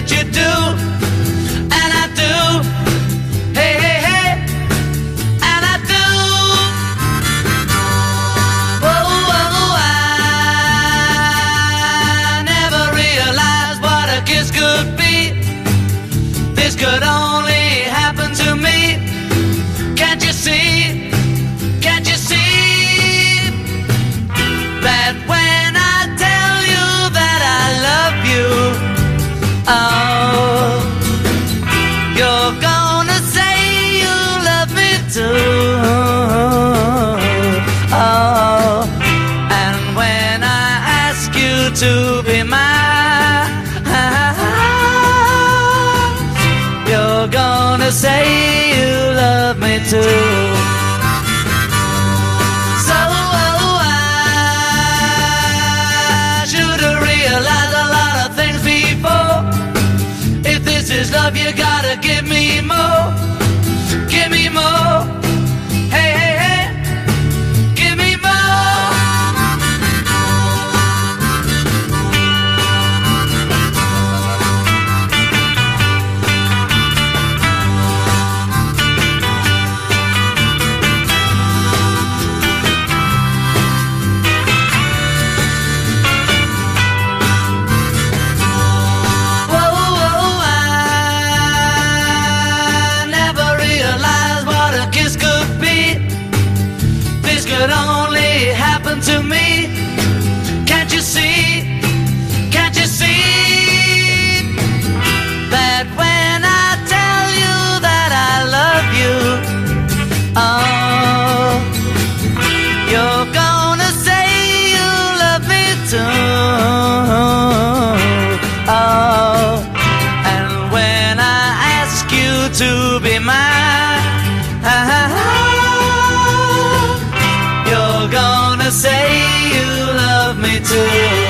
that you do, and I do. Hey, hey, hey, and I do. Oh, oh, I never realized what a kiss could be. This could only happen to me. Can't you see? Can't you see that when I tell you that I love you, oh, you're gonna say you love me too. Oh, and when I ask you to be mine, you're gonna say you love me too. So I should have realized a lot of things before. If this is love, you gotta give me more. Give me more. Hey, hey, hey, give me more. Could only happen to me. Can't you see? Can't you see that when I tell you that I love you, oh, you're gonna say you love me too. Oh, and when I ask you to be mine, you're gonna say you love me too.